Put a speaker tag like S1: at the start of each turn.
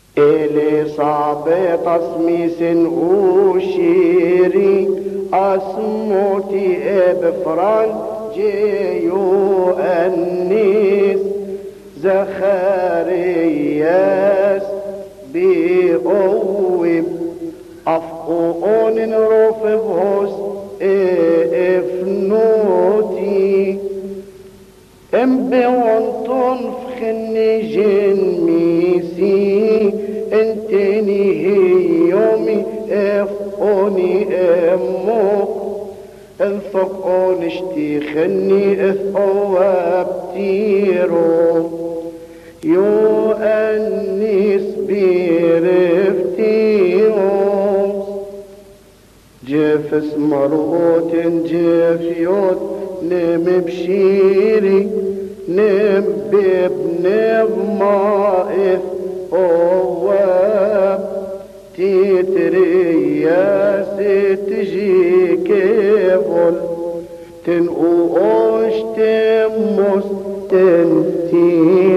S1: إلي صعب تصميس وشيري أسموتي بفران جيو النيس زخارياس بأوب أفقون نرفبهوس افنوتي ام بيونتون فخني جن ميسي انتني هي يومي افقوني امو الفقون اشتيخني اثوابتيرو يو انيس بيرفتيروس جفس مرغوت جفيوت نم بشيري نم ببنب مائث اواب تيتريا ستجي كيفل تنقوش تموس تنتي